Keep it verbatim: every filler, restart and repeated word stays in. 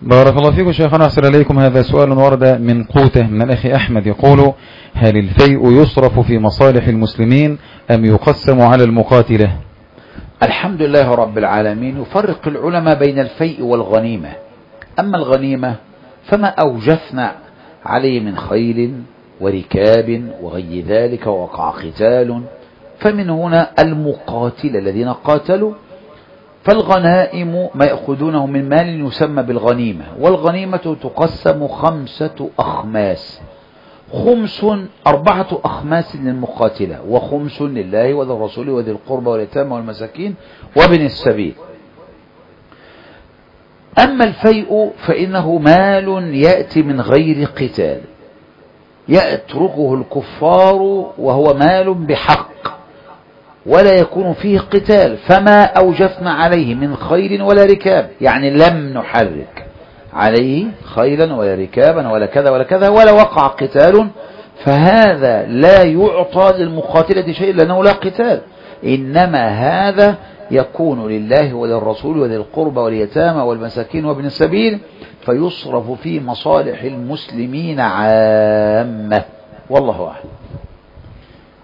بارك الله فيكم شيخنا، أحسن إليكم. هذا سؤال ورد من قوته من الأخ أحمد يقول: هل الفيء يصرف في مصالح المسلمين أم يقسم على المقاتلة؟ الحمد لله رب العالمين. يفرق العلماء بين الفيء والغنيمة. أما الغنيمة فما أوجفنا عليه من خيل وركاب وغير ذلك ووقع قتال، فمن هنا المقاتل الذين قاتلوا، فالغنائم ما يأخذونه من مال يسمى بالغنيمة. والغنيمة تقسم خمسة أخماس: خمس أربعة أخماس للمقاتلة، وخمس لله وللرسول وذي القربى واليتامى والمساكين وابن السبيل. أما الفيء فإنه مال يأتي من غير قتال، يتركه الكفار وهو مال بحق ولا يكون فيه قتال، فما أوجفنا عليه من خيل ولا ركاب، يعني لم نحرك عليه خيلا ولا ركابا ولا كذا ولا كذا ولا وقع قتال، فهذا لا يعطى للمقاتلة شيء لأنه لا قتال، إنما هذا يكون لله وللرسول وذي القربى واليتامى والمساكين وابن السبيل، فيصرف في مصالح المسلمين عامة. والله أعلم.